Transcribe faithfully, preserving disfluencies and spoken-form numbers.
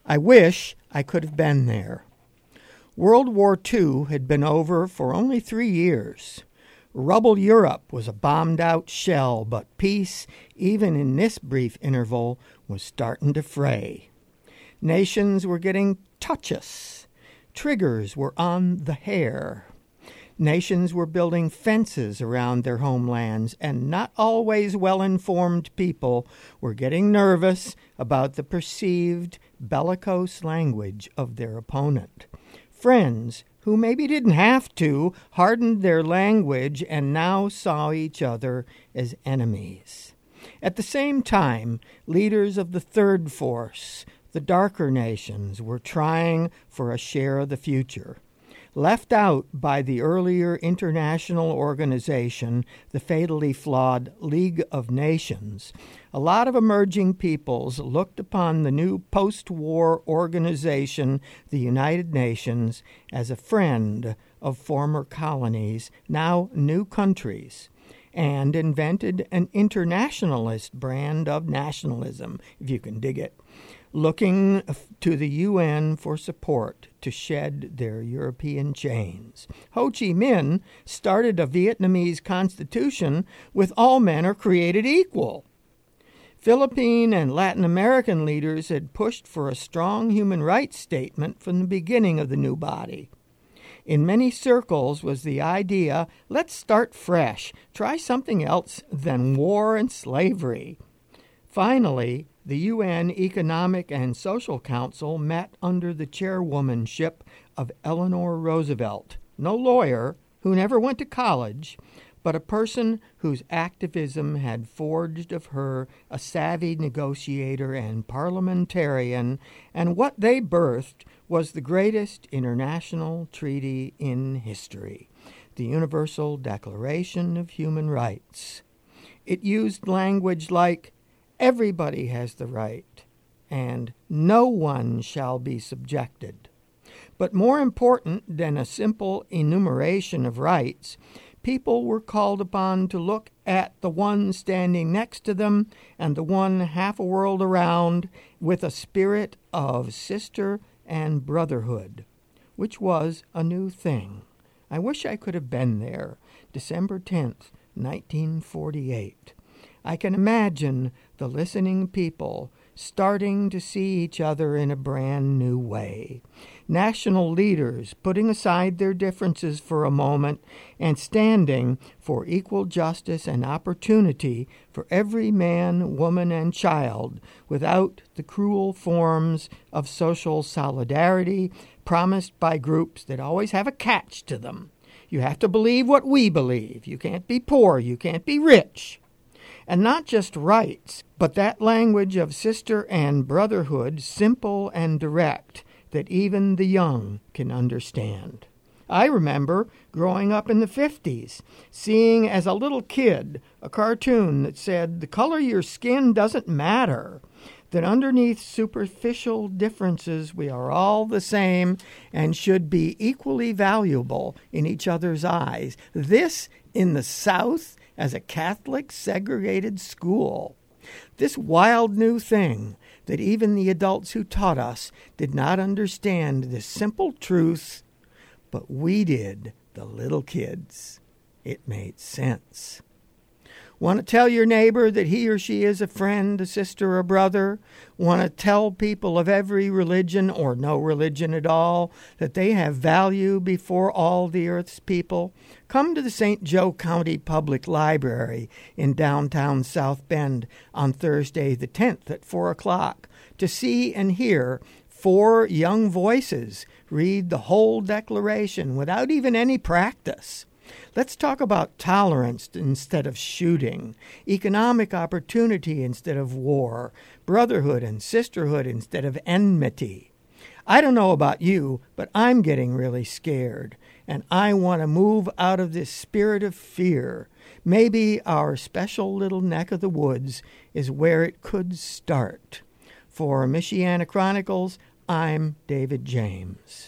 I wish I could have been there. World War Two had been over for only three years. Rubble Europe was a bombed-out shell, but peace, even in this brief interval, was starting to fray. Nations were getting touchous. Triggers were on the hair. Nations were building fences around their homelands, and not always well-informed people were getting nervous about the perceived bellicose language of their opponent. Friends who maybe didn't have to hardened their language and now saw each other as enemies. At the same time, leaders of the third force, the darker nations, were trying for a share of the future. Left out by the earlier international organization, the fatally flawed League of Nations, a lot of emerging peoples looked upon the new post-war organization, the United Nations, as a friend of former colonies, now new countries, and invented an internationalist brand of nationalism, if you can dig it, looking to the U N for support to shed their European chains. Ho Chi Minh started a Vietnamese constitution with all men are created equal. Philippine and Latin American leaders had pushed for a strong human rights statement from the beginning of the new body. In many circles was the idea, let's start fresh, try something else than war and slavery. Finally, the U N Economic and Social Council met under the chairwomanship of Eleanor Roosevelt, no lawyer, who never went to college, but a person whose activism had forged of her a savvy negotiator and parliamentarian, and what they birthed was the greatest international treaty in history, the Universal Declaration of Human Rights. It used language like, everybody has the right, and no one shall be subjected. But more important than a simple enumeration of rights, people were called upon to look at the one standing next to them and the one half a world around with a spirit of sister and brotherhood, which was a new thing. I wish I could have been there, December tenth, nineteen forty-eight. I can imagine the listening people starting to see each other in a brand new way. National leaders putting aside their differences for a moment and standing for equal justice and opportunity for every man, woman, and child without the cruel forms of social solidarity promised by groups that always have a catch to them. You have to believe what we believe. You can't be poor. You can't be rich. And not just rights, but that language of sister and brotherhood, simple and direct, that even the young can understand. I remember growing up in the fifties, seeing as a little kid a cartoon that said, the color of your skin doesn't matter, that underneath superficial differences we are all the same and should be equally valuable in each other's eyes. This in the South as a Catholic segregated school. This wild new thing that even the adults who taught us did not understand this simple truth, but we did, the little kids. It made sense. Want to tell your neighbor that he or she is a friend, a sister, or brother? Want to tell people of every religion or no religion at all that they have value before all the earth's people? Come to the Saint Joe County Public Library in downtown South Bend on Thursday the tenth at four o'clock to see and hear four young voices read the whole Declaration without even any practice. Let's talk about tolerance instead of shooting, economic opportunity instead of war, brotherhood and sisterhood instead of enmity. I don't know about you, but I'm getting really scared, and I want to move out of this spirit of fear. Maybe our special little neck of the woods is where it could start. For Michiana Chronicles, I'm David James.